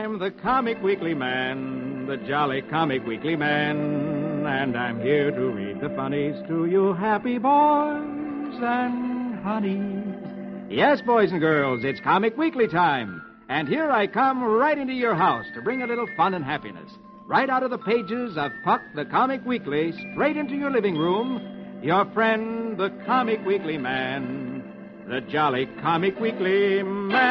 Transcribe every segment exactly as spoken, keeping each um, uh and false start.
I'm the Comic Weekly Man, the jolly Comic Weekly Man, and I'm here to read the funnies to you happy boys and honeys. Yes, boys and girls, it's Comic Weekly time, and here I come right into your house to bring a little fun and happiness. Right out of the pages of Puck the Comic Weekly, straight into your living room, your friend, the Comic Weekly Man, the jolly Comic Weekly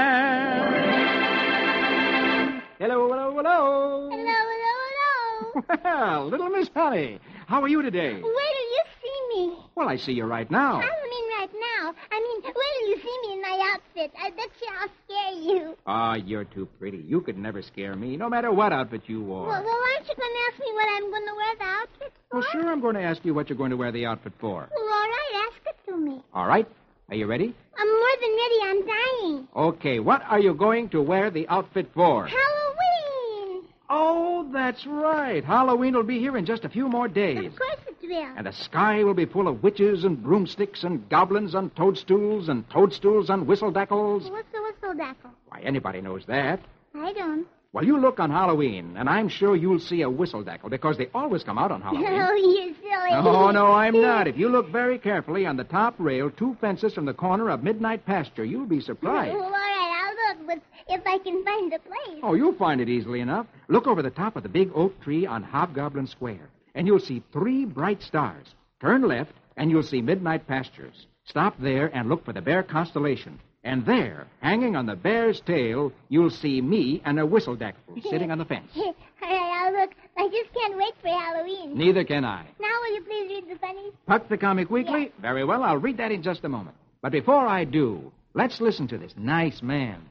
Man. Hello, hello, hello. Hello, hello, hello. Well, little Miss Honey, how are you today? Where do you see me? Well, I see you right now. I don't mean right now. I mean, where do you see me in my outfit? I bet you I'll scare you. Ah, oh, you're too pretty. You could never scare me, no matter what outfit you wore. Well, well aren't you going to ask me what I'm going to wear the outfit for? Well, sure, I'm going to ask you what you're going to wear the outfit for. Well, all right, ask it to me. All right. Are you ready? I'm more than ready. I'm dying. Okay, what are you going to wear the outfit for? Halloween. Oh, that's right. Halloween will be here in just a few more days. Of course it will. And the sky will be full of witches and broomsticks and goblins on toadstools and toadstools on whistledackles. What's the whistledackle? Why, anybody knows that. I don't. Well, you look on Halloween, and I'm sure you'll see a whistledackle because they always come out on Halloween. Oh, you're silly. No, no, I'm not. If you look very carefully on the top rail, two fences from the corner of Midnight Pasture, you'll be surprised. Well, all right, I'll look, but if I can find the place. Oh, you'll find it easily enough. Look over the top of the big oak tree on Hobgoblin Square, and you'll see three bright stars. Turn left, and you'll see Midnight Pastures. Stop there and look for the Bear Constellation. And there, hanging on the bear's tail, you'll see me and a whistledackle sitting on the fence. All right, I'll look. I just can't wait for Halloween. Neither can I. Now, will you please read the funnies? Puck the Comic Weekly? Yes. Very well, I'll read that in just a moment. But before I do, let's listen to this nice man.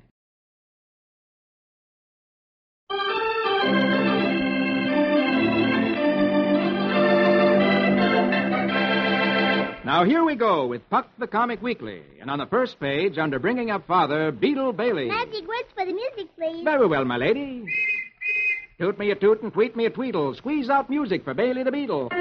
Now, here we go with Puck the Comic Weekly. And on the first page, under Bringing Up Father, Beetle Bailey. Magic words for the music, please. Very well, my lady. Toot me a toot and tweet me a tweedle. Squeeze out music for Bailey the Beetle.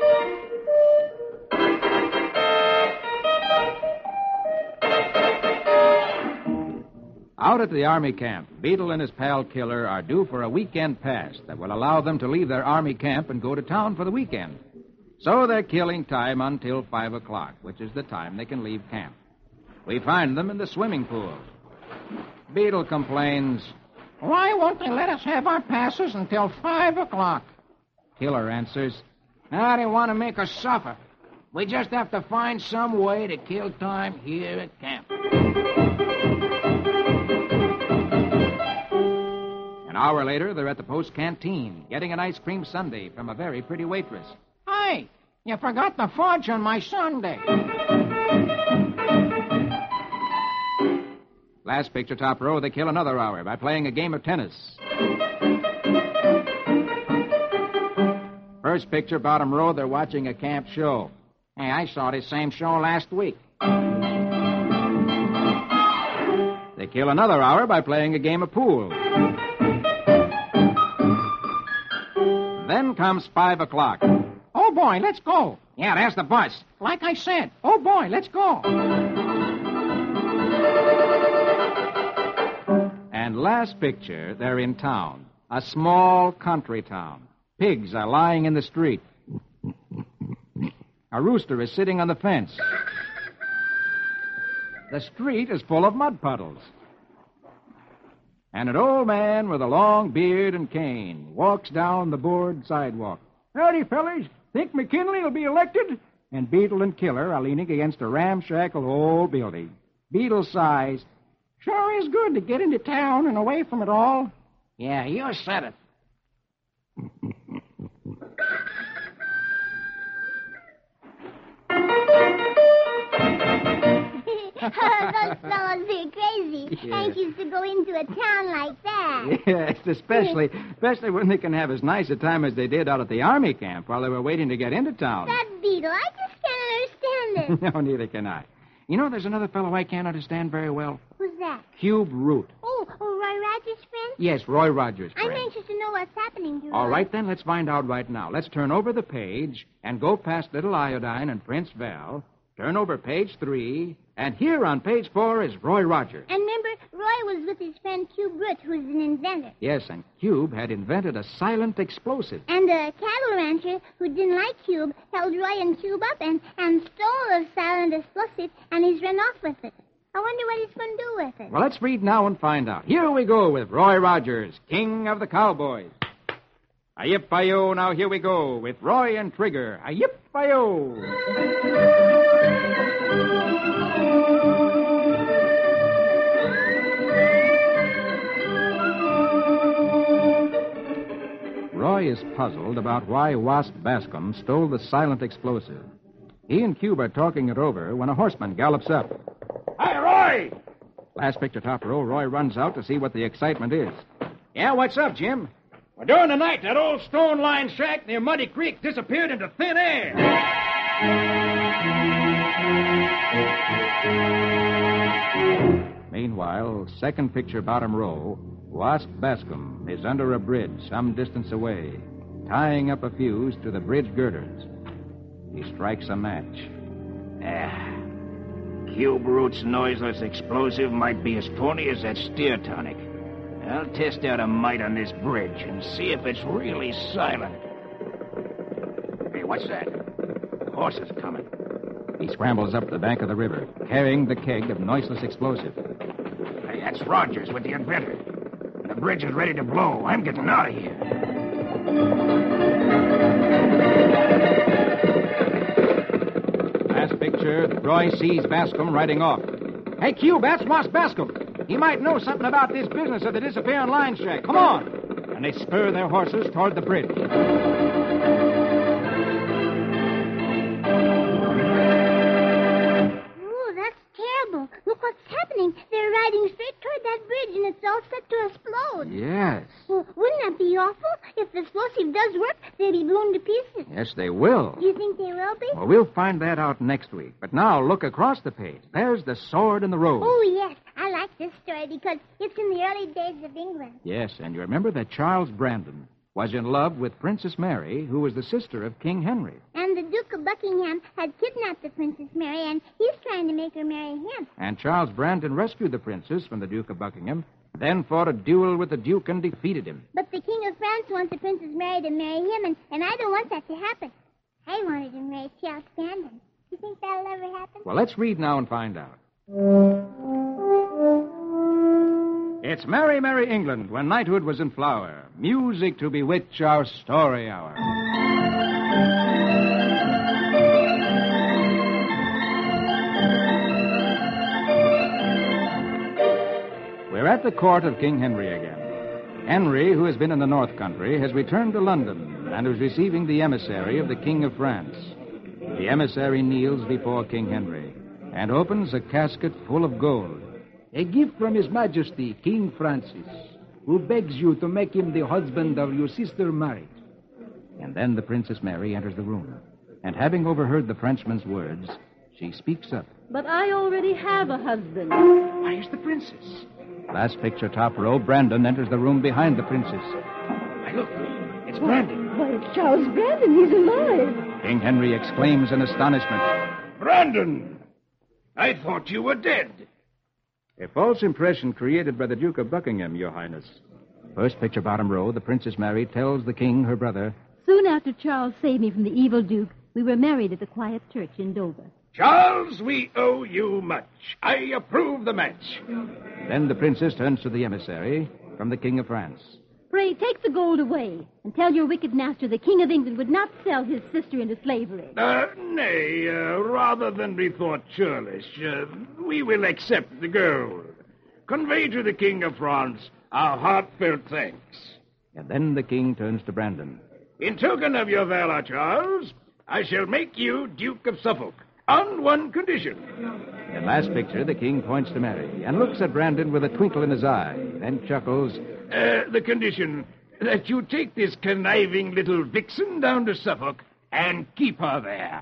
Out at the Army camp, Beetle and his pal Killer are due for a weekend pass that will allow them to leave their Army camp and go to town for the weekend. So they're killing time until five o'clock, which is the time they can leave camp. We find them in the swimming pool. Beetle complains, "Why won't they let us have our passes until five o'clock?" Killer answers, "Ah, they want to make us suffer. We just have to find some way to kill time here at camp." An hour later, they're at the post canteen, getting an ice cream sundae from a very pretty waitress. "Hey, you forgot the fudge on my sundae." Last picture, top row, they kill another hour by playing a game of tennis. First picture, bottom row, they're watching a camp show. "Hey, I saw this same show last week." They kill another hour by playing a game of pool. Then comes five o'clock. "Oh, boy, let's go." "Yeah, there's the bus." "Like I said, oh, boy, let's go." And last picture, they're in town. A small country town. Pigs are lying in the street. A rooster is sitting on the fence. The street is full of mud puddles. And an old man with a long beard and cane walks down the board sidewalk. "Howdy, fellas. Think McKinley will be elected?" And Beetle and Killer are leaning against a ramshackle old building. Beetle sighs. "Sure is good to get into town and away from it all." "Yeah, you said it." Those fellows are crazy. Yeah. Anxious to go into a town like that. Yes, especially, especially when they can have as nice a time as they did out at the Army camp while they were waiting to get into town. That Beetle, I just can't understand it. No, neither can I. You know, there's another fellow I can't understand very well. Who's that? Cube Root. Oh, oh, Roy Rogers' friend? Yes, Roy Rogers' friend. I'm anxious to know what's happening to All Roy. right, then, let's find out right now. Let's turn over the page and go past Little Iodine and Prince Val. Turn over page three, and here on page four is Roy Rogers. And remember, Roy was with his friend Cube Root, who's an inventor. Yes, and Cube had invented a silent explosive. And a cattle rancher who didn't like Cube held Roy and Cube up and, and stole the silent explosive, and he's run off with it. I wonder what he's going to do with it. Well, let's read now and find out. Here we go with Roy Rogers, King of the Cowboys. A-yip-I-yo, now here we go with Roy and Trigger. A-yip-I-yo. Roy is puzzled about why Wasp Bascom stole the silent explosive. He and Cube are talking it over when a horseman gallops up. Hi, Roy! Last picture, top row, Roy runs out to see what the excitement is. Yeah, what's up, Jim? Well, during the night, that old stone-lined shack near Muddy Creek disappeared into thin air. Meanwhile, second picture, bottom row, Wasp Bascom is under a bridge some distance away, tying up a fuse to the bridge girders. He strikes a match. Ah, Cube Root's noiseless explosive might be as phony as that steer tonic. I'll test out a mite on this bridge and see if it's really silent. Hey, what's that? The horse is coming. He scrambles up the bank of the river, carrying the keg of noiseless explosive. Hey, that's Rogers with the inventor. The bridge is ready to blow. I'm getting out of here. Last picture, Roy sees Bascom riding off. Hey, Cube, that's Wasp Bascom. He might know something about this business of the disappearing line shack. Come on. And they spur their horses toward the bridge. Oh, that's terrible. Look what's happening. They're riding straight toward that bridge, and it's all set to explode. Yes. Well, wouldn't that be awful? If the explosive does work, they'll be blown to pieces. Yes, they will. Do you think they will be? Well, we'll find that out next week. But now, look across the page. There's the sword and the rose. Oh, yes. I like this story because it's in the early days of England. Yes, and you remember that Charles Brandon was in love with Princess Mary, who was the sister of King Henry. And the Duke of Buckingham had kidnapped the Princess Mary, and he's trying to make her marry him. And Charles Brandon rescued the princess from the Duke of Buckingham, then fought a duel with the Duke and defeated him. But the King of France wants the Princess Mary to marry him, and, and I don't want that to happen. I wanted to marry Charles Brandon. Do you think that'll ever happen? Well, let's read now and find out. It's Merry, Merry England, when knighthood was in flower. Music to bewitch our story hour. We're at the court of King Henry again. Henry, who has been in the North Country, has returned to London and is receiving the emissary of the King of France. The emissary kneels before King Henry and opens a casket full of gold. A gift from His Majesty, King Francis, who begs you to make him the husband of your sister Mary. And then the Princess Mary enters the room. And having overheard the Frenchman's words, she speaks up. But I already have a husband. Where's the princess? Last picture, top row, Brandon enters the room behind the princess. Why, look, it's Brandon. Why, it's Charles Brandon. He's alive. King Henry exclaims in astonishment. Brandon! I thought you were dead. A false impression created by the Duke of Buckingham, Your Highness. First picture, bottom row, the Princess Mary tells the king, her brother. Soon after Charles saved me from the evil Duke, we were married at the quiet church in Dover. Charles, we owe you much. I approve the match. Then the princess turns to the emissary from the King of France. Pray, take the gold away and tell your wicked master the King of England would not sell his sister into slavery. Uh, nay, uh, rather than be thought churlish, uh, we will accept the gold. Convey to the King of France our heartfelt thanks. And then the king turns to Brandon. In token of your valor, Charles, I shall make you Duke of Suffolk, on one condition. In last picture, the king points to Mary and looks at Brandon with a twinkle in his eye, then chuckles. Uh, the condition that you take this conniving little vixen down to Suffolk and keep her there.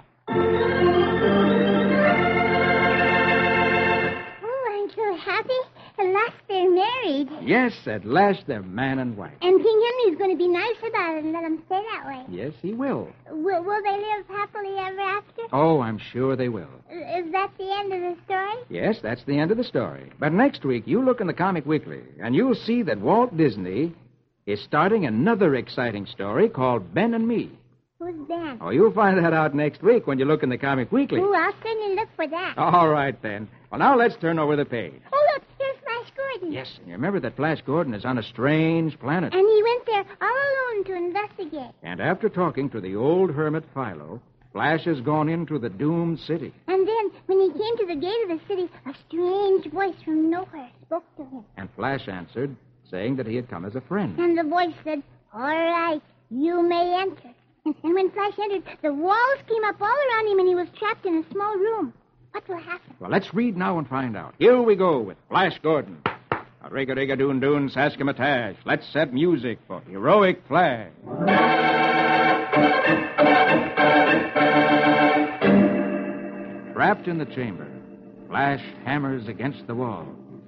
Oh, I'm so happy. At last they're married. married. Yes, at last they're man and wife. And King Henry's going to be nice about it and let them stay that way. Yes, he will. Will, will they live happily ever after? Oh, I'm sure they will. Is that the end of the story? Yes, that's the end of the story. But next week, you look in the Comic Weekly, and you'll see that Walt Disney is starting another exciting story called Ben and Me. Who's Ben? Oh, you'll find that out next week when you look in the Comic Weekly. Ooh, I'll certainly look for that. All right, then. Well, now let's turn over the page. Oh, look, here's Flash Gordon. Yes, and you remember that Flash Gordon is on a strange planet. And he went there all alone to investigate. And after talking to the old hermit Philo, Flash has gone into the doomed city. And then, when he came to the gate of the city, a strange voice from nowhere spoke to him. And Flash answered, saying that he had come as a friend. And the voice said, all right, you may enter. And, and when Flash entered, the walls came up all around him, and he was trapped in a small room. What will happen? Well, let's read now and find out. Here we go with Flash Gordon. Riga-riga-doon-doon, Saskimatash. Let's set music for Heroic Flash. Trapped in the chamber, Flash hammers against the wall.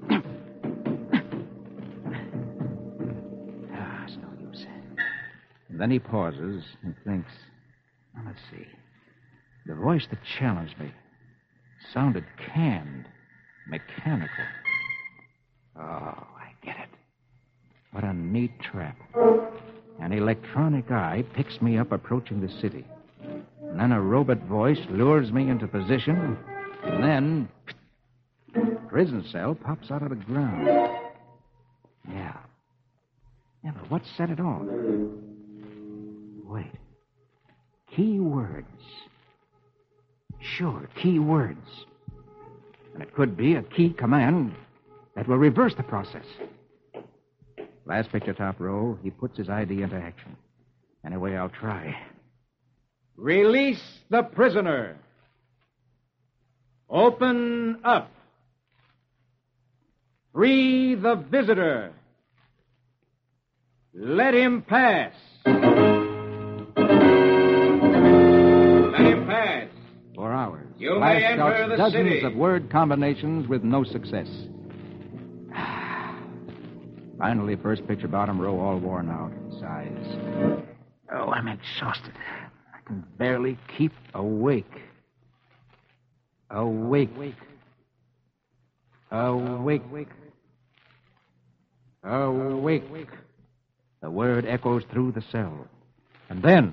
Ah, it's no use. And then he pauses and thinks, now, let's see. The voice that challenged me sounded canned, mechanical. Oh, I get it. What a neat trap. An electronic eye picks me up approaching the city. And then a robot voice lures me into position. And then... prison cell pops out of the ground. Yeah. Yeah, but what set it off? Wait. Key words. Sure, key words. And it could be a key command that will reverse the process. Last picture, top row, he puts his idea into action. Anyway, I'll try. Release the prisoner. Open up. Free the visitor. Let him pass. Let him pass. For hours. You Flash may enter shouts the dozens city. of word combinations with no success. Finally, first picture, bottom row, all worn out. Sighs. Oh, I'm exhausted. I can barely keep awake. Awake. Awake. Awake. The word echoes through the cell. And then...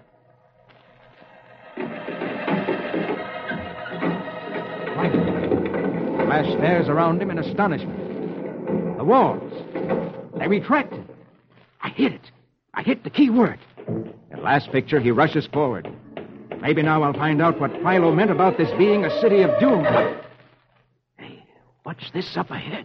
Flash stares around him in astonishment. The walls. They retracted. I hit it. I hit the key word. At last picture, he rushes forward. Maybe now I'll find out what Philo meant about this being a city of doom. Hey, what's this up ahead?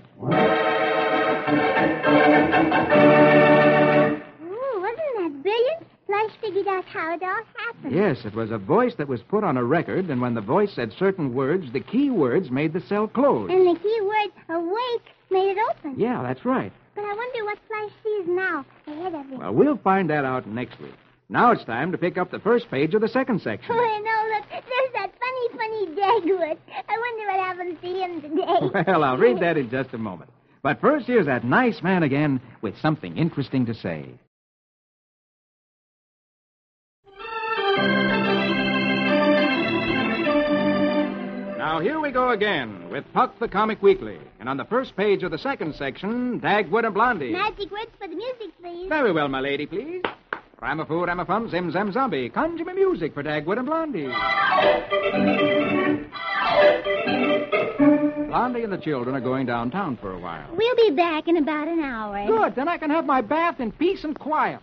Ooh, wasn't that brilliant? Flash figured out how it all happened. Yes, it was a voice that was put on a record, and when the voice said certain words, the key words made the cell close. And the key word, awake, made it open. Yeah, that's right. But I wonder what Flash sees now, ahead of him. Well, we'll find that out next week. Now it's time to pick up the first page of the second section. Oh, no, look, there's that funny, funny Dagwood. I wonder what happens to him today. Well, I'll read that in just a moment. But first, here's that nice man again with something interesting to say. Now, here we go again with Puck the Comic Weekly. And on the first page of the second section, Dagwood and Blondie. Magic words for the music, please. Very well, my lady, please. Ramafoo, Ramafum, Zim, Zam, Zombie. Conjure me music for Dagwood and Blondie. Blondie and the children are going downtown for a while. We'll be back in about an hour. Good, then I can have my bath in peace and quiet.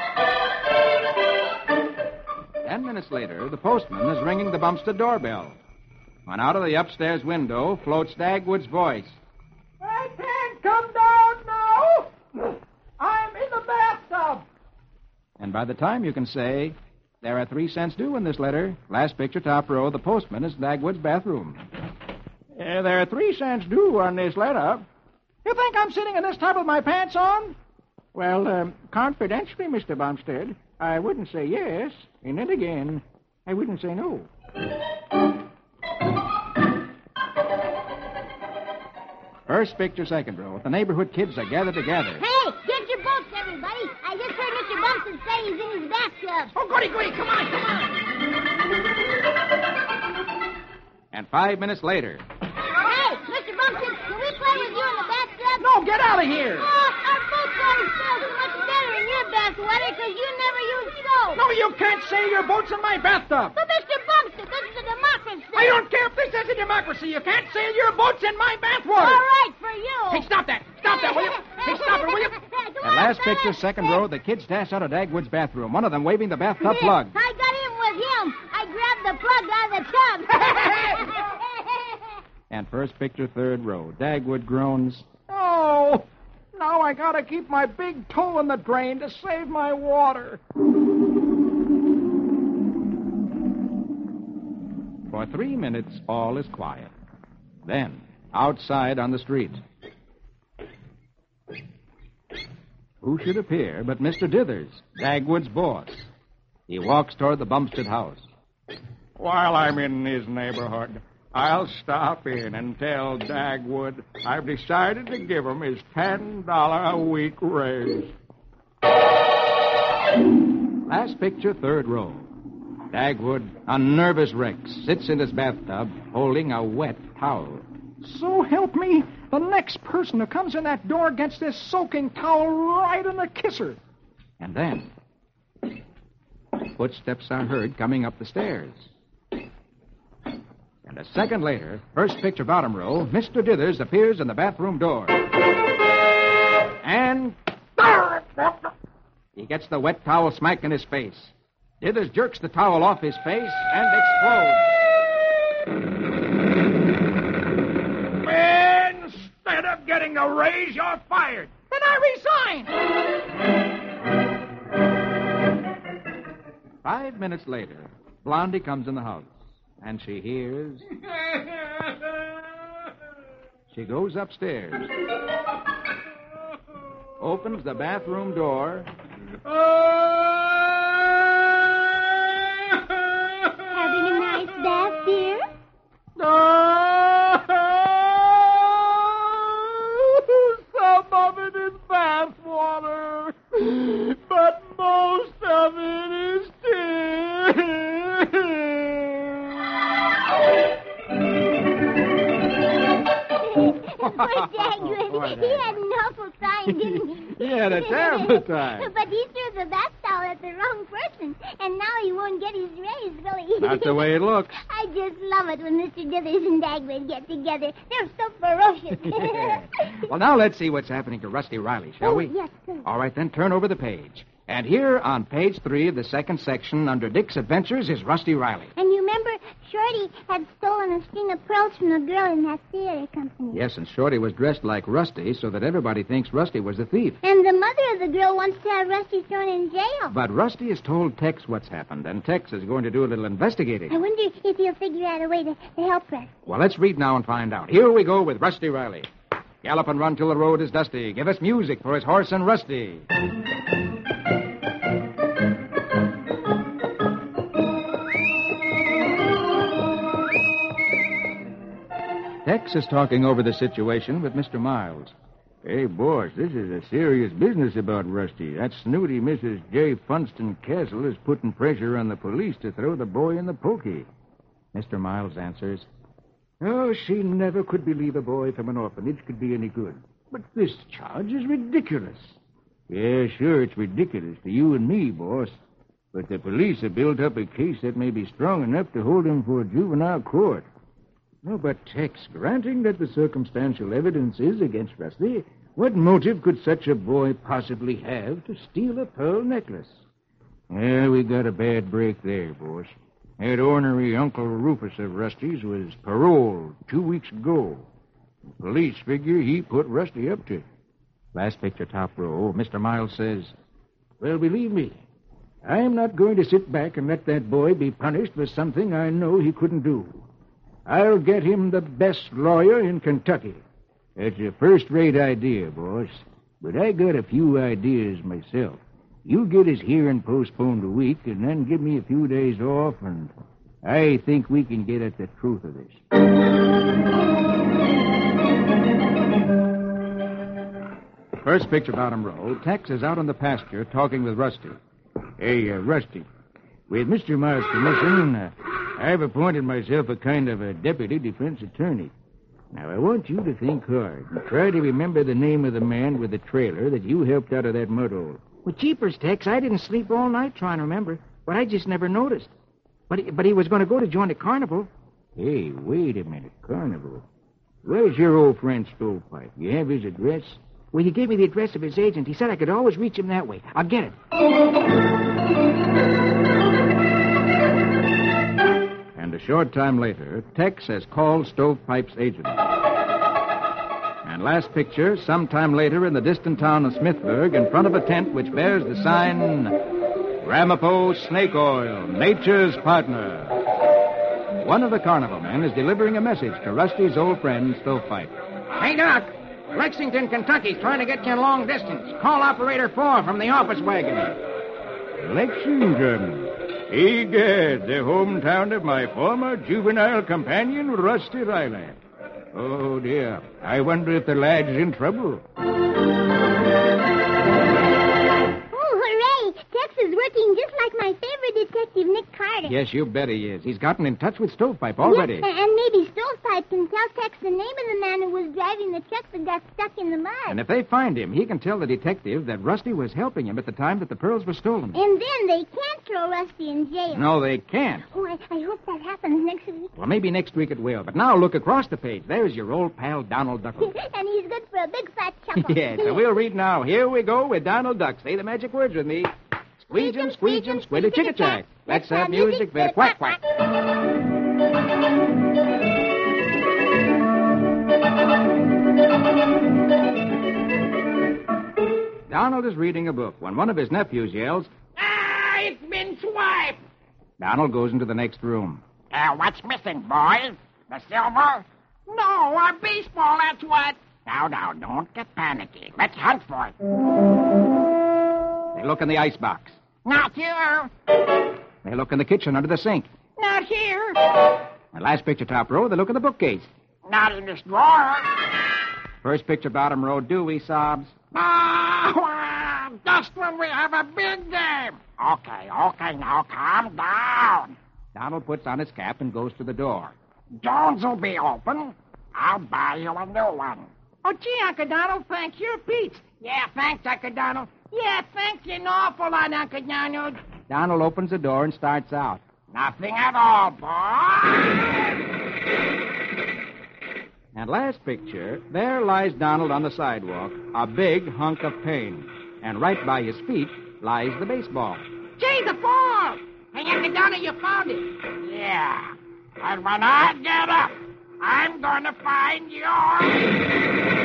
Ten minutes later, the postman is ringing the Bumstead doorbell. When out of the upstairs window floats Dagwood's voice. I can't come down now. I'm in the bathtub. And by the time you can say, there are three cents due in this letter, last picture, top row, the postman is Dagwood's bathroom. Uh, there are three cents due on this letter. You think I'm sitting in this tub with my pants on? Well, um, confidentially, Mister Bumstead, I wouldn't say yes, and then again, I wouldn't say no. First picture, second row. The neighborhood kids are gathered together. Hey, get your boats, everybody. I just heard Mister Bumpton say he's in his bathtub. Oh, goody, goody, come on, come on. And five minutes later. Hey, Mister Bumpton, can we play with you in the bathtub? No, get out of here. Oh, our boats always smell so much better in your bathwater because you never use soap. No, you can't sail your boats in my bathtub. But Mister Bumpton, this is a democracy. I don't care if this is a democracy. You can't sail your boats in my bathwater. All right, for you. Hey, stop that. Stop that, will you? Hey, stop it, will you? At last picture, second row, the kids dash out of Dagwood's bathroom, one of them waving the bathtub plug. I got in with him. I grabbed the plug out of the tub. And first picture, third row, Dagwood groans. Oh, now I gotta keep my big toe in the drain to save my water. For three minutes, all is quiet. Then, outside on the street, who should appear but Mister Dithers, Dagwood's boss. He walks toward the Bumstead house. While I'm in his neighborhood, I'll stop in and tell Dagwood I've decided to give him his ten dollars a week raise. Last picture, third row. Dagwood, a nervous wreck, sits in his bathtub holding a wet towel. So help me, the next person who comes in that door gets this soaking towel right in the kisser. And then, footsteps are heard coming up the stairs. And a second later, first picture, bottom row, Mister Dithers appears in the bathroom door. And he gets the wet towel smacked in his face. Dithers jerks the towel off his face and explodes. Instead of getting a raise, you're fired. Then I resign. Five minutes later, Blondie comes in the house, and she hears... She goes upstairs, opens the bathroom door... Having a nice bath, dear? Some of it is bath water, but most of it is tears. Poor Dagwood. He had an awful time, didn't he? He had a terrible time. But he threw the bath towel at the wrong person, and now he won't get his raise, will he? That's the way it looks. I just love it when Mister Dithers and Dagwood get together. They're so ferocious. Yeah. Well, now let's see what's happening to Rusty Riley, shall oh, we? Yes, sir. All right, then turn over the page. And here on page three of the second section, under Dick's Adventures, is Rusty Riley. And you remember Shorty had stolen a string of pearls from the girl in that theater company. Yes, and Shorty was dressed like Rusty so that everybody thinks Rusty was the thief. And the mother of the girl wants to have Rusty thrown in jail. But Rusty has told Tex what's happened, and Tex is going to do a little investigating. I wonder if he'll figure out a way to, to help Rusty. Well, let's read now and find out. Here we go with Rusty Riley. Gallop and run till the road is dusty. Give us music for his horse and Rusty. Tex is talking over the situation with Mister Miles. Hey, boss, this is a serious business about Rusty. That snooty Missus J. Funston Castle is putting pressure on the police to throw the boy in the pokey. Mister Miles answers, Oh, she never could believe a boy from an orphanage could be any good. But this charge is ridiculous. Yeah, sure, it's ridiculous to you and me, boss. But the police have built up a case that may be strong enough to hold him for a juvenile court. No, but Tex, granting that the circumstantial evidence is against Rusty, what motive could such a boy possibly have to steal a pearl necklace? Yeah, we got a bad break there, boss. That ornery Uncle Rufus of Rusty's was paroled two weeks ago. The police figure he put Rusty up to. Last picture, top row, Mister Miles says, Well, believe me, I'm not going to sit back and let that boy be punished for something I know he couldn't do. I'll get him the best lawyer in Kentucky. That's a first-rate idea, boss. But I got a few ideas myself. You get his hearing postponed a week, and then give me a few days off, and I think we can get at the truth of this. First picture, bottom row. Tex is out on the pasture talking with Rusty. Hey, uh, Rusty, with Mister Miles' permission, uh, I've appointed myself a kind of a deputy defense attorney. Now, I want you to think hard and try to remember the name of the man with the trailer that you helped out of that mud hole. Well, jeepers, Tex, I didn't sleep all night trying to remember, but I just never noticed. But he, but he was going to go to join the carnival. Hey, wait a minute. Carnival. Where's your old friend Stovepipe? You have his address? Well, he gave me the address of his agent. He said I could always reach him that way. I'll get it. And a short time later, Tex has called Stovepipe's agent. And last picture, sometime later in the distant town of Smithburg, in front of a tent which bears the sign, Ramapo Snake Oil, Nature's Partner. One of the carnival men is delivering a message to Rusty's old friend, Stovepipe. Hey, Doc. Lexington, Kentucky's trying to get you in long distance. Call Operator four from the office wagon. Lexington. Egad, the hometown of my former juvenile companion, Rusty Riley. Oh, dear. I wonder if the lad's in trouble. Tex is working just like my favorite detective, Nick Carter. Yes, you bet he is. He's gotten in touch with Stovepipe already. Yes, and maybe Stovepipe can tell Tex the name of the man who was driving the truck that got stuck in the mud. And if they find him, he can tell the detective that Rusty was helping him at the time that the pearls were stolen. And then they can't throw Rusty in jail. No, they can't. Oh, I, I hope that happens next week. Well, maybe next week it will. But now look across the page. There's your old pal, Donald Duck. And he's good for a big fat chuckle. Yes, so we'll read now. Here we go with Donald Duck. Say the magic words with me. Squeegin, squeegin, squiddy chicka chack. Let's have music for the quack quack. Donald is reading a book when one of his nephews yells, Ah, it's been swiped. Donald goes into the next room. Uh, what's missing, boys? The silver? No, our baseball, that's what. Now, now, don't get panicky. Let's hunt for it. They look in the icebox. Not here. They look in the kitchen under the sink. Not here. The last picture, top row, they look in the bookcase. Not in this drawer. First picture, bottom row, Dewey sobs. Ah, just when we have a big game. Okay, okay, now calm down. Donald puts on his cap and goes to the door. Jones will be open. I'll buy you a new one. Oh, gee, Uncle Donald, thanks. You're Pete. Yeah, thanks, Uncle Donald. Yeah, thanks an awful lot, Uncle Donald. Donald opens the door and starts out. Nothing at all, boy. And last picture, there lies Donald on the sidewalk, a big hunk of pain. And right by his feet lies the baseball. Gee, the ball. Hey, Uncle Donald, you found it. Yeah. And when I get up, I'm going to find yours.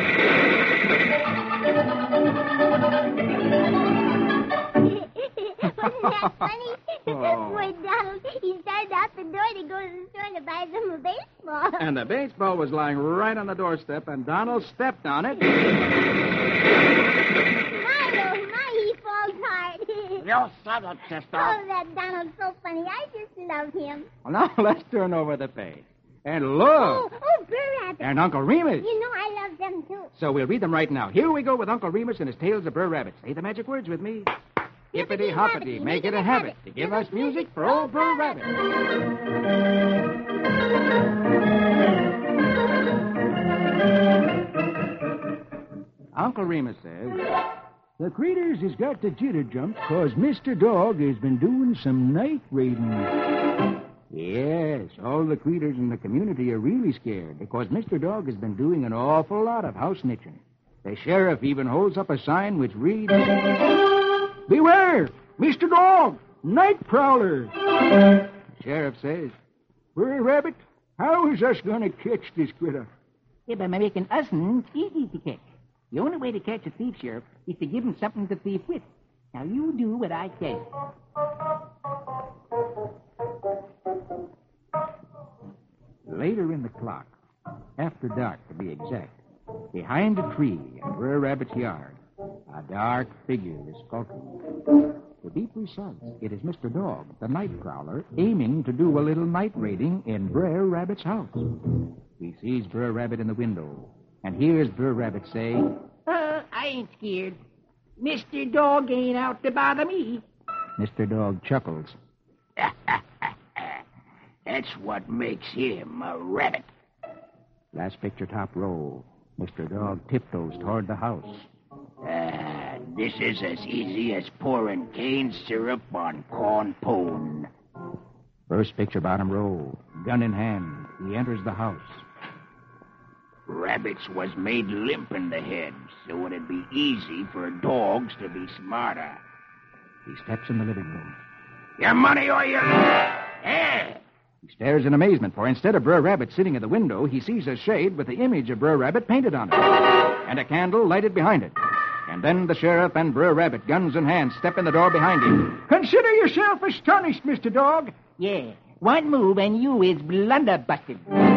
Wasn't that funny? Oh. Poor Donald. He started out the door to go to the store to buy them a baseball. And the baseball was lying right on the doorstep, and Donald stepped on it. My, oh, my, he falls hard. You said it, sister. Oh, that Donald's so funny. I just love him. Well, now let's turn over the page. And look. Oh, oh, Burr Rabbit. And Uncle Remus. You know I love them, too. So we'll read them right now. Here we go with Uncle Remus and his tales of Burr Rabbit. Say the magic words with me. Hippity hoppity, make it a habit to give us music for old Burr Rabbit. Uncle Remus says, The creatures has got the jitter jump because Mister Dog has been doing some night raiding. Yes, all the creatures in the community are really scared because Mister Dog has been doing an awful lot of house snitching. The sheriff even holds up a sign which reads, Beware! Mister Dog! Night prowler! The sheriff says, Burr Rabbit, how is us going to catch this critter? Yeah, by making us easy to catch. The only way to catch a thief, Sheriff, is to give him something to thief with. Now, you do what I tell you. Later in the clock, after dark to be exact, behind a tree in Burr Rabbit's yard, a dark figure is skulking. To be precise, it is Mister Dog, the night prowler, aiming to do a little night raiding in Burr Rabbit's house. He sees Burr Rabbit in the window and hears Burr Rabbit say, Uh, I I ain't scared. Mister Dog ain't out to bother me. Mister Dog chuckles. That's what makes him a rabbit. Last picture top roll. Mister Dog tiptoes toward the house. Ah, this is as easy as pouring cane syrup on corn pone. First picture bottom row. Gun in hand. He enters the house. Rabbits was made limp in the head, so it'd be easy for dogs to be smarter. He steps in the living room. Your money or your... Hey! He stares in amazement, for instead of Brer Rabbit sitting at the window, he sees a shade with the image of Brer Rabbit painted on it, and a candle lighted behind it. And then the sheriff and Brer Rabbit, guns in hand, step in the door behind him. Consider yourself astonished, Mister Dog. Yeah, one move and you is blunderbusted.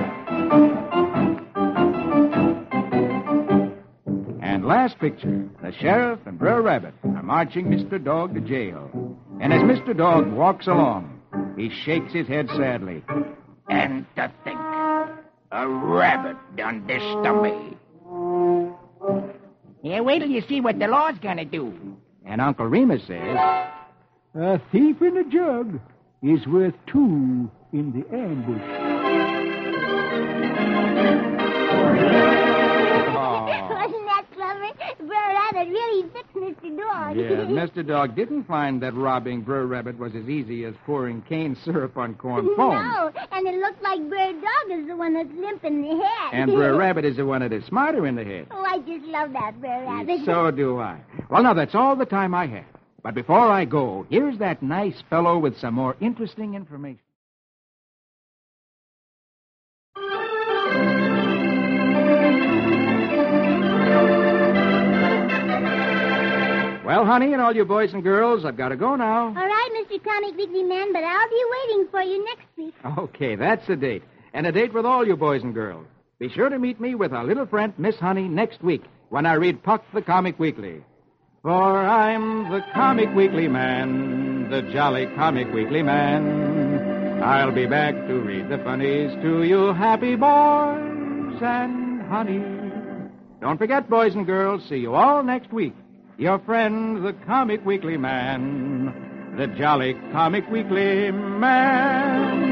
And last picture, the sheriff and Brer Rabbit are marching Mister Dog to jail. And as Mister Dog walks along, he shakes his head sadly. And to think, a rabbit done this to me. Yeah, wait till you see what the law's gonna do. And Uncle Remus says, A thief in a jug is worth two in the ambush. Wasn't that clever? Brer Rabbit really fits Mister Dog. yeah, Mister Dog didn't find that robbing Brer Rabbit was as easy as pouring cane syrup on corn pone. No, and it looked like Brer Dog is the one that's limp in the head. And Brer Rabbit is the one that is smarter in the head. Oh, I just love that Brer Rabbit. So do I. Well, now, that's all the time I have. But before I go, here's that nice fellow with some more interesting information. Well, honey, and all you boys and girls, I've got to go now. All right, Mister Comic Weekly Man, but I'll be waiting for you next week. Okay, that's a date. And a date with all you boys and girls. Be sure to meet me with our little friend, Miss Honey, next week when I read Puck the Comic Weekly. For I'm the Comic Weekly Man, the jolly Comic Weekly Man. I'll be back to read the funnies to you happy boys and honey. Don't forget, boys and girls, see you all next week. Your friend, the Comic Weekly Man, the jolly Comic Weekly Man.